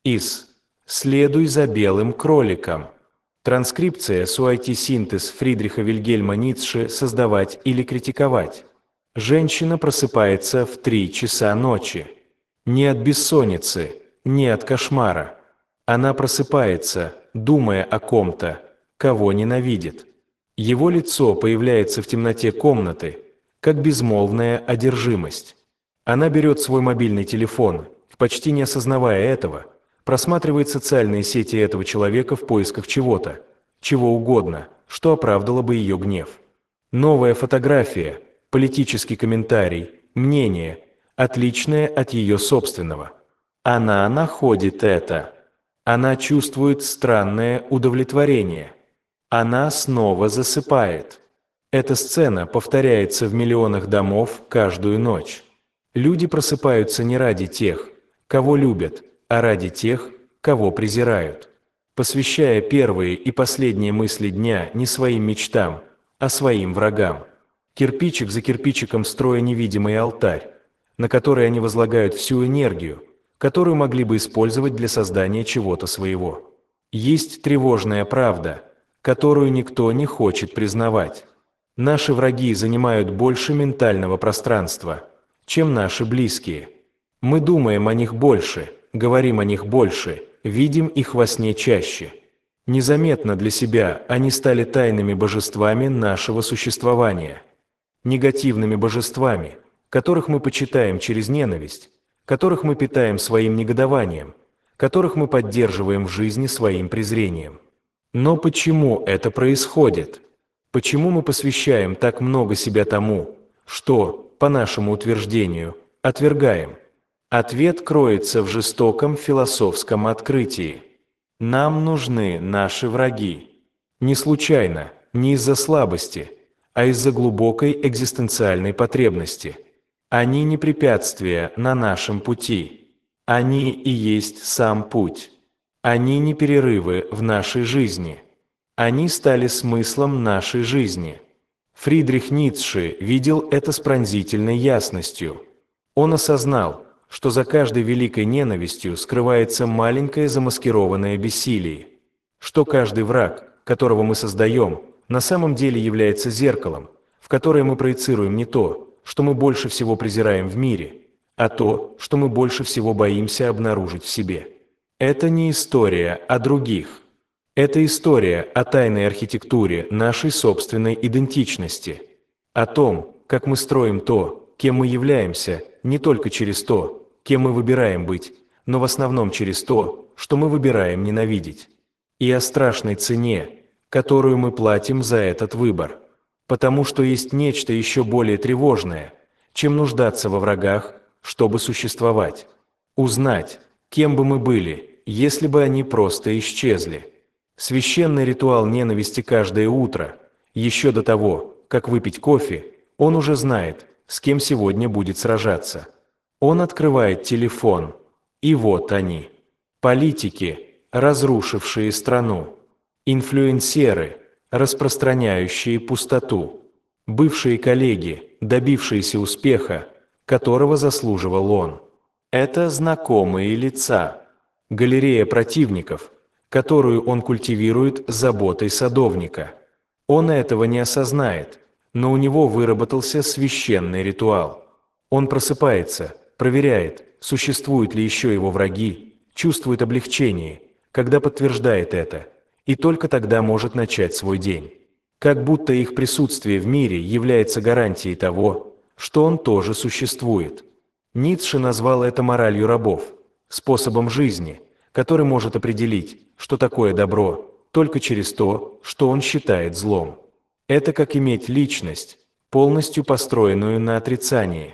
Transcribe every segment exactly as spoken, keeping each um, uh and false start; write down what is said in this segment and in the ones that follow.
Из «Следуй за белым кроликом». Транскрипция суайти-синтез Фридриха Вильгельма Ницше «Создавать или критиковать». Женщина просыпается в три часа ночи. Не от бессонницы, не от кошмара. Она просыпается, думая о ком-то, кого ненавидит. Его лицо появляется в темноте комнаты, как безмолвная одержимость. Она берет свой мобильный телефон, почти не осознавая этого, просматривает социальные сети этого человека в поисках чего-то, чего угодно, что оправдало бы ее гнев. Новая фотография, политический комментарий, мнение, отличное от ее собственного. Она находит это. Она чувствует странное удовлетворение. Она снова засыпает. Эта сцена повторяется в миллионах домов каждую ночь. Люди просыпаются не ради тех, кого любят, а ради тех, кого презирают, посвящая первые и последние мысли дня не своим мечтам, а своим врагам. Кирпичик за кирпичиком строя невидимый алтарь, на который они возлагают всю энергию, которую могли бы использовать для создания чего-то своего. Есть тревожная правда, которую никто не хочет признавать. Наши враги занимают больше ментального пространства, чем наши близкие. Мы думаем о них больше, говорим о них больше, видим их во сне чаще. Незаметно для себя они стали тайными божествами нашего существования. Негативными божествами, которых мы почитаем через ненависть, которых мы питаем своим негодованием, которых мы поддерживаем в жизни своим презрением. Но почему это происходит? Почему мы посвящаем так много себя тому, что, по нашему утверждению, отвергаем? Ответ кроется в жестоком философском открытии. Нам нужны наши враги. Не случайно, не из-за слабости, а из-за глубокой экзистенциальной потребности. Они не препятствия на нашем пути. Они и есть сам путь. Они не перерывы в нашей жизни. Они стали смыслом нашей жизни. Фридрих Ницше видел это с пронзительной ясностью. Он осознал, что за каждой великой ненавистью скрывается маленькое замаскированное бессилие, что каждый враг, которого мы создаем, на самом деле является зеркалом, в которое мы проецируем не то, что мы больше всего презираем в мире, а то, что мы больше всего боимся обнаружить в себе. Это не история о других. Это история о тайной архитектуре нашей собственной идентичности, о том, как мы строим то, кем мы являемся, не только через то, кем мы выбираем быть, но в основном через то, что мы выбираем ненавидеть. И о страшной цене, которую мы платим за этот выбор. Потому что есть нечто еще более тревожное, чем нуждаться во врагах, чтобы существовать. Узнать, кем бы мы были, если бы они просто исчезли. Священный ритуал ненависти каждое утро, еще до того, как выпить кофе, он уже знает, с кем сегодня будет сражаться. Он открывает телефон, и вот они. Политики, разрушившие страну. Инфлюенсеры, распространяющие пустоту. Бывшие коллеги, добившиеся успеха, которого заслуживал он. Это знакомые лица. Галерея противников, которую он культивирует заботой садовника. Он этого не осознает, но у него выработался священный ритуал. Он просыпается, проверяет, существуют ли еще его враги, чувствует облегчение, когда подтверждает это, и только тогда может начать свой день. Как будто их присутствие в мире является гарантией того, что он тоже существует. Ницше назвал это моралью рабов, способом жизни, который может определить, что такое добро, только через то, что он считает злом. Это как иметь личность, полностью построенную на отрицании.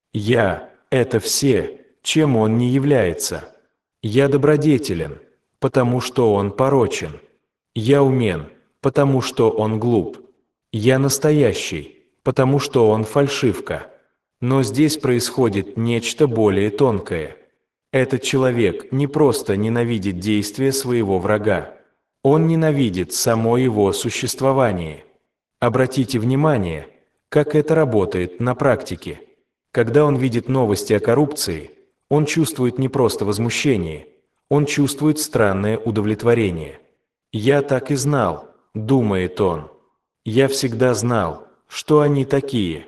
«Я» — это все, чем он не является. «Я добродетелен», потому что он порочен. «Я умен», потому что он глуп. «Я настоящий», потому что он фальшивка. Но здесь происходит нечто более тонкое. Этот человек не просто ненавидит действия своего врага. Он ненавидит само его существование. Обратите внимание, как это работает на практике. Когда он видит новости о коррупции, он чувствует не просто возмущение, Он чувствует странное удовлетворение. «Я так и знал», — думает он. «Я всегда знал, что они такие».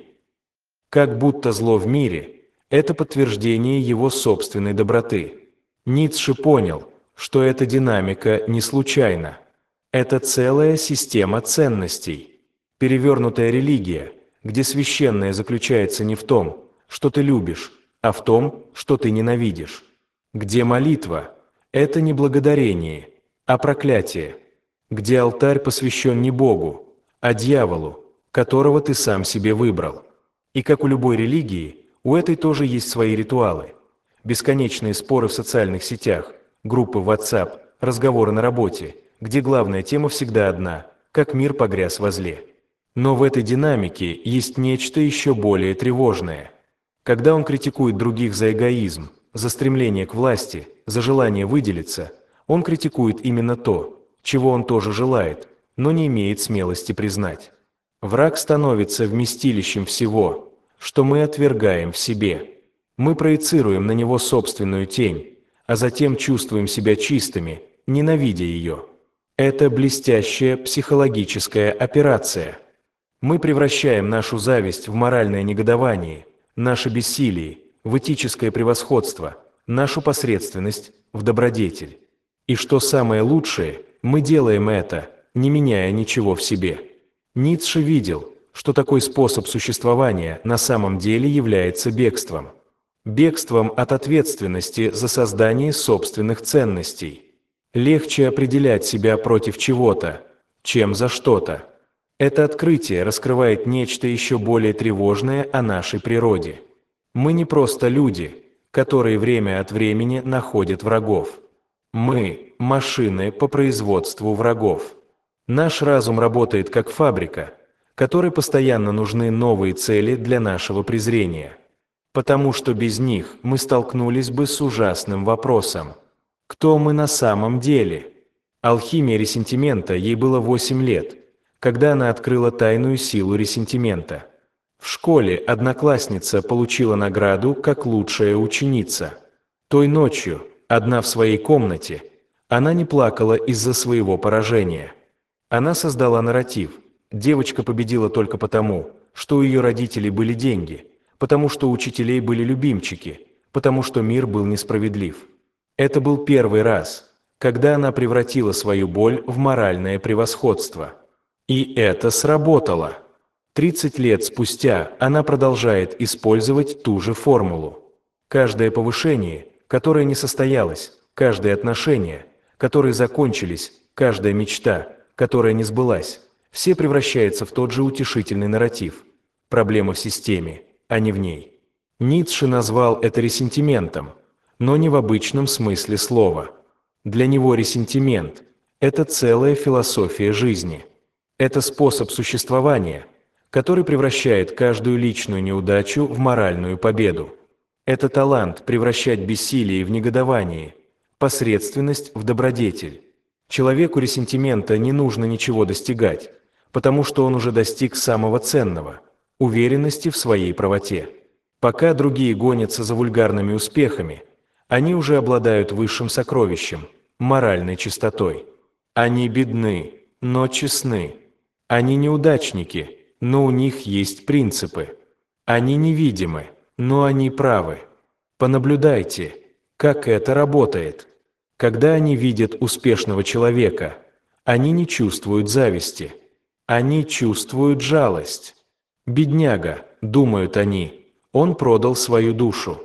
Как будто зло в мире – это подтверждение его собственной доброты. Ницше понял, что эта динамика не случайна. Это целая система ценностей. Перевернутая религия, где священное заключается не в том, что ты любишь, а в том, что ты ненавидишь. Где молитва – это не благодарение, а проклятие. Где алтарь посвящен не Богу, а дьяволу, которого ты сам себе выбрал. И как у любой религии, у этой тоже есть свои ритуалы. Бесконечные споры в социальных сетях, группы в WhatsApp, разговоры на работе, где главная тема всегда одна – как мир погряз во зле. Но в этой динамике есть нечто еще более тревожное. Когда он критикует других за эгоизм, за стремление к власти, за желание выделиться, он критикует именно то, чего он тоже желает, но не имеет смелости признать. Враг становится вместилищем всего, что мы отвергаем в себе. Мы проецируем на него собственную тень, а затем чувствуем себя чистыми, ненавидя ее. Это блестящая психологическая операция. Мы превращаем нашу зависть в моральное негодование, наше бессилие в этическое превосходство, нашу посредственность в добродетель. И что самое лучшее, мы делаем это, не меняя ничего в себе. Ницше видел, что такой способ существования на самом деле является бегством. Бегством от ответственности за создание собственных ценностей. Легче определять себя против чего-то, чем за что-то. Это открытие раскрывает нечто еще более тревожное о нашей природе. Мы не просто люди, которые время от времени находят врагов. Мы – машины по производству врагов. Наш разум работает как фабрика, которой постоянно нужны новые цели для нашего презрения. Потому что без них мы столкнулись бы с ужасным вопросом. Кто мы на самом деле? Алхимия ресентимента ей было восемь лет, когда она открыла тайную силу ресентимента. В школе одноклассница получила награду как лучшая ученица. Той ночью, одна в своей комнате, она не плакала из-за своего поражения. Она создала нарратив. Девочка победила только потому, что у ее родителей были деньги, потому что у учителей были любимчики, потому что мир был несправедлив. Это был первый раз, когда она превратила свою боль в моральное превосходство. И это сработало. тридцать лет спустя она продолжает использовать ту же формулу. Каждое повышение, которое не состоялось, каждое отношение, которые закончились, каждая мечта, которая не сбылась, все превращаются в тот же утешительный нарратив. Проблема в системе, а не в ней. Ницше назвал это ресентиментом, но не в обычном смысле слова. Для него ресентимент – это целая философия жизни. Это способ существования, который превращает каждую личную неудачу в моральную победу. Это талант превращать бессилие в негодование, посредственность в добродетель. Человеку ресентимента не нужно ничего достигать, потому что он уже достиг самого ценного – уверенности в своей правоте. Пока другие гонятся за вульгарными успехами, они уже обладают высшим сокровищем – моральной чистотой. Они бедны, но честны. Они неудачники, но у них есть принципы. Они невидимы, но они правы. Понаблюдайте, как это работает. Когда они видят успешного человека, они не чувствуют зависти. Они чувствуют жалость. Бедняга, думают они, он продал свою душу.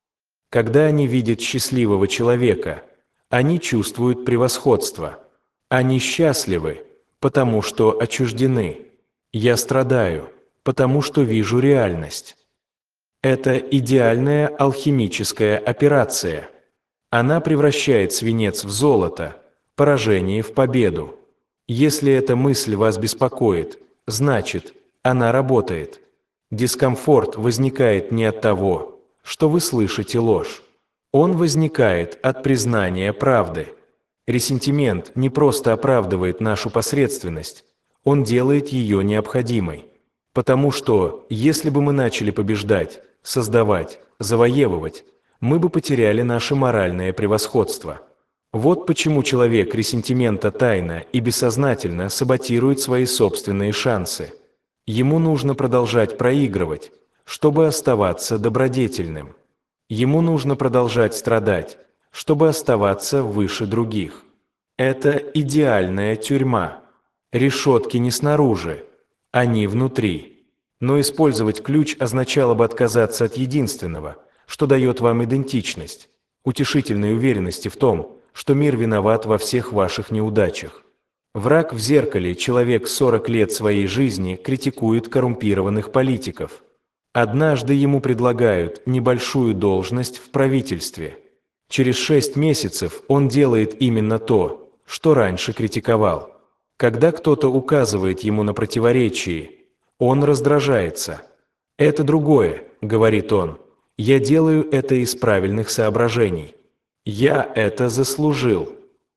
Когда они видят счастливого человека, они чувствуют превосходство. Они счастливы, потому что отчуждены. Я страдаю, потому что вижу реальность. Это идеальная алхимическая операция. Она превращает свинец в золото, поражение в победу. Если эта мысль вас беспокоит, значит, она работает. Дискомфорт возникает не от того, что вы слышите ложь. Он возникает от признания правды. Ресентимент не просто оправдывает нашу посредственность, он делает ее необходимой. Потому что, если бы мы начали побеждать, создавать, завоевывать, мы бы потеряли наше моральное превосходство. Вот почему человек ресентимента тайно и бессознательно саботирует свои собственные шансы. Ему нужно продолжать проигрывать, чтобы оставаться добродетельным. Ему нужно продолжать страдать, чтобы оставаться выше других. Это идеальная тюрьма. Решетки не снаружи, они внутри. Но использовать ключ означало бы отказаться от единственного, что дает вам идентичность, утешительной уверенности в том, что мир виноват во всех ваших неудачах. Враг в зеркале, человек сорок лет своей жизни критикует коррумпированных политиков. Однажды ему предлагают небольшую должность в правительстве. Через шесть месяцев он делает именно то, что раньше критиковал. Когда кто-то указывает ему на противоречие, он раздражается. «Это другое», — говорит он. «Я делаю это из правильных соображений. Я это заслужил».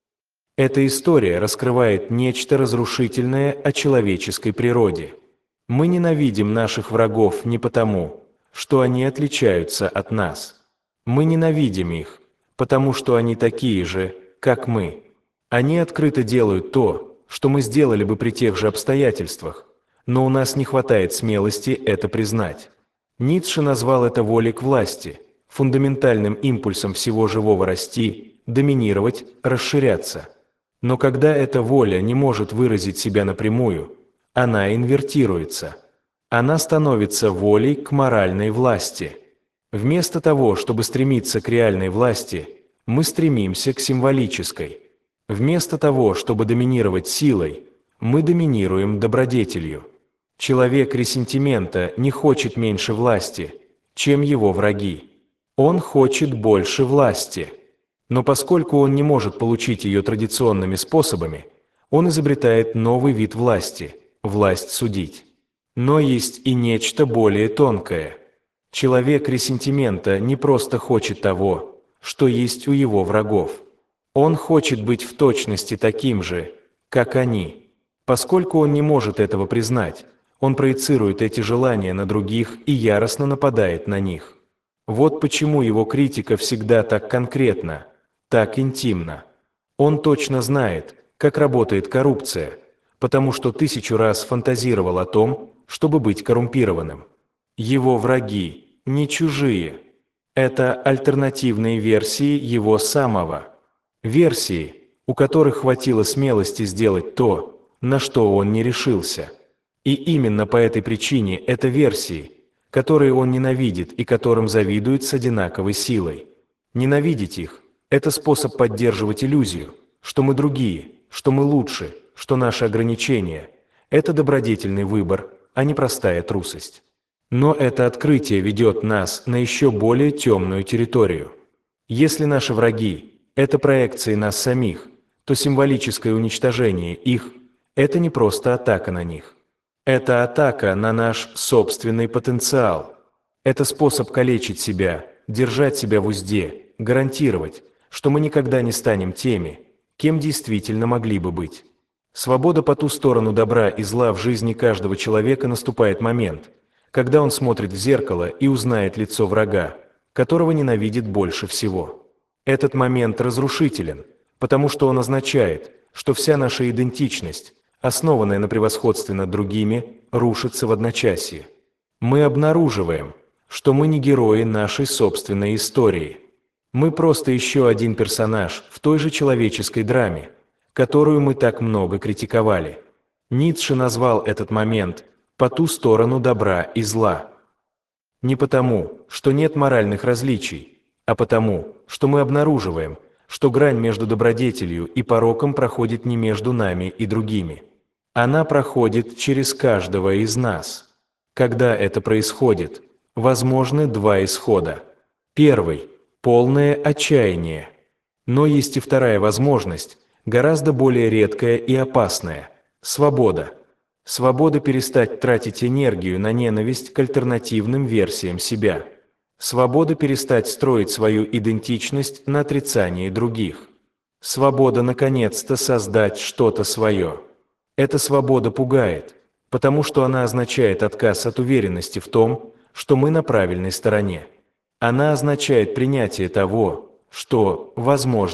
Эта история раскрывает нечто разрушительное о человеческой природе. Мы ненавидим наших врагов не потому, что они отличаются от нас. Мы ненавидим их, потому что они такие же, как мы. Они открыто делают то, что мы сделали бы при тех же обстоятельствах, но у нас не хватает смелости это признать. Ницше назвал это волей к власти, фундаментальным импульсом всего живого расти, доминировать, расширяться. Но когда эта воля не может выразить себя напрямую, она инвертируется. Она становится волей к моральной власти. Вместо того, чтобы стремиться к реальной власти, мы стремимся к символической. Вместо того, чтобы доминировать силой, мы доминируем добродетелью. Человек ресентимента не хочет меньше власти, чем его враги. Он хочет больше власти. Но поскольку он не может получить ее традиционными способами, он изобретает новый вид власти – власть судить. Но есть и нечто более тонкое. Человек ресентимента не просто хочет того, что есть у его врагов. Он хочет быть в точности таким же, как они. Поскольку он не может этого признать, он проецирует эти желания на других и яростно нападает на них. Вот почему его критика всегда так конкретна, так интимна. Он точно знает, как работает коррупция, потому что тысячу раз фантазировал о том, чтобы быть коррумпированным. Его враги не чужие. Это альтернативные версии его самого. Версии, у которых хватило смелости сделать то, на что он не решился. И именно по этой причине это версии, которые он ненавидит и которым завидует с одинаковой силой. Ненавидеть их – это способ поддерживать иллюзию, что мы другие, что мы лучше, что наши ограничения – это добродетельный выбор, а не простая трусость. Но это открытие ведет нас на еще более темную территорию. Если наши враги – это проекции нас самих, то символическое уничтожение их – это не просто атака на них. Это атака на наш собственный потенциал. Это способ калечить себя, держать себя в узде, гарантировать, что мы никогда не станем теми, кем действительно могли бы быть. Свобода по ту сторону добра и зла в жизни каждого человека наступает момент, когда он смотрит в зеркало и узнает лицо врага, которого ненавидит больше всего. Этот момент разрушителен, потому что он означает, что вся наша идентичность, основанная на превосходстве над другими, рушится в одночасье. Мы обнаруживаем, что мы не герои нашей собственной истории. Мы просто еще один персонаж в той же человеческой драме, которую мы так много критиковали. Ницше назвал этот момент «по ту сторону добра и зла». Не потому, что нет моральных различий, а потому, что мы обнаруживаем, что грань между добродетелью и пороком проходит не между нами и другими. Она проходит через каждого из нас. Когда это происходит, возможны два исхода. Первый – полное отчаяние. Но есть и вторая возможность, гораздо более редкая и опасная – свобода. Свобода перестать тратить энергию на ненависть к альтернативным версиям себя. Свобода перестать строить свою идентичность на отрицании других. Свобода, наконец-то, создать что-то свое. Эта свобода пугает, потому что она означает отказ от уверенности в том, что мы на правильной стороне. Она означает принятие того, что, возможно,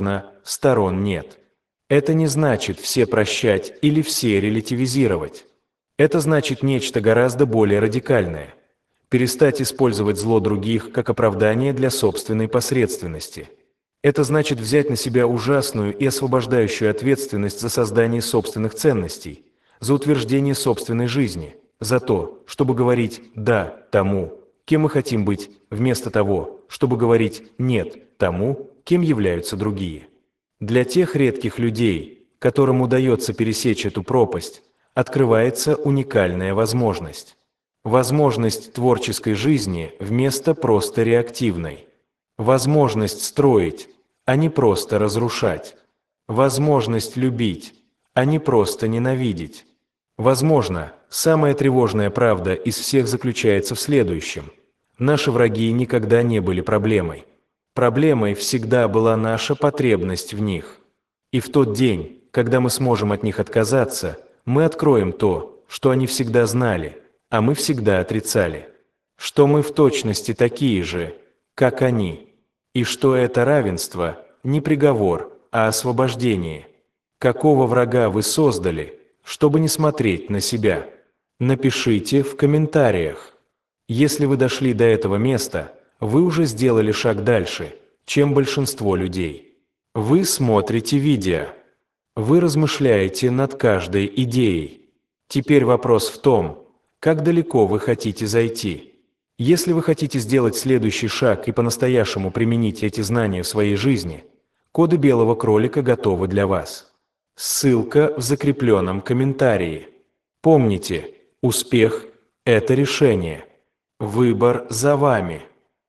сторон нет. Это не значит все прощать или все релятивизировать. Это значит нечто гораздо более радикальное. Перестать использовать зло других как оправдание для собственной посредственности. Это значит взять на себя ужасную и освобождающую ответственность за создание собственных ценностей, за утверждение собственной жизни, за то, чтобы говорить «да» тому, кем мы хотим быть, вместо того, чтобы говорить «нет» тому, кем являются другие. Для тех редких людей, которым удается пересечь эту пропасть, открывается уникальная возможность. Возможность творческой жизни вместо просто реактивной. Возможность строить, а не просто разрушать. Возможность любить, а не просто ненавидеть. Возможно, самая тревожная правда из всех заключается в следующем. Наши враги никогда не были проблемой. Проблемой всегда была наша потребность в них. И в тот день, когда мы сможем от них отказаться, мы откроем то, что они всегда знали, а мы всегда отрицали. Что мы в точности такие же, как они. И что это равенство не приговор, а освобождение. Какого врага вы создали, чтобы не смотреть на себя? Напишите в комментариях. Если вы дошли до этого места, вы уже сделали шаг дальше, чем большинство людей. Вы смотрите видео. Вы размышляете над каждой идеей. Теперь вопрос в том, как далеко вы хотите зайти. Если вы хотите сделать следующий шаг и по-настоящему применить эти знания в своей жизни, коды белого кролика готовы для вас. Ссылка в закрепленном комментарии. Помните, успех – это решение. Выбор за вами.